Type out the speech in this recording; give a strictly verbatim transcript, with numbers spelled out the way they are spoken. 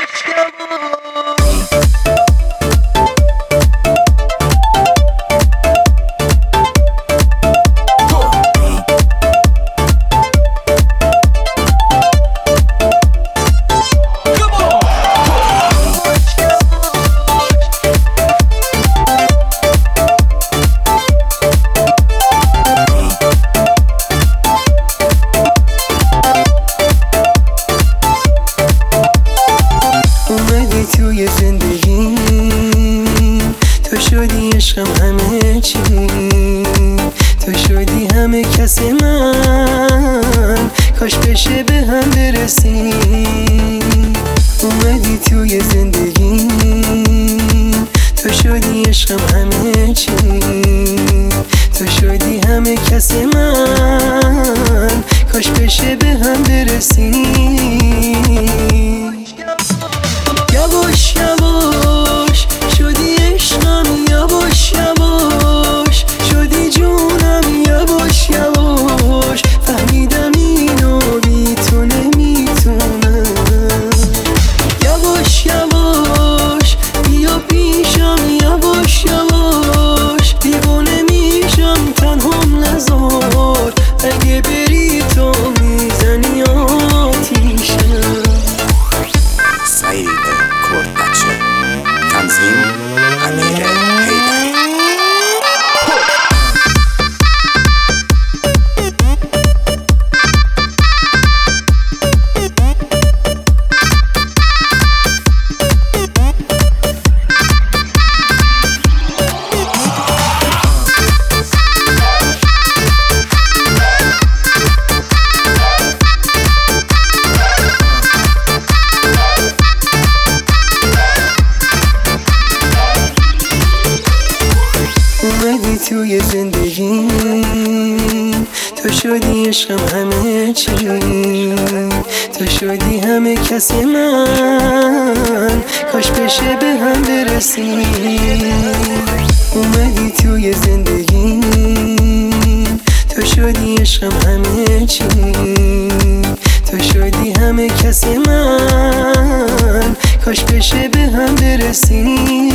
توی زندگی تو شدی عشقم همه چی، تو شدی همه کس من، کاش بشه به هم برسی. اومدی توی زندگی تو شدی عشقم همه چی، تو شدی همه کس من، کاش بشه به هم برسی. یواش یواش شدی عشقم، یواش یواش شدی جونم، یواش یواش فهمیدم اینو بی تو نمیتونم. یواش یواش بیا پیشم، یواش یواش دیوانه میشم، تنهام نذار، اگه بری تو میزنی آتیشم. سعید کوربچه، تنظیم امیر حیدری. اومدی توی زندگی تو شدی عشقم همه چی، تو شدی همه کس من، کاش بشه به هم برسی. اومدی توی زندگی تو شدی عشقم همه چی، تو شدی همه کس من، کاش بشه به هم برسی.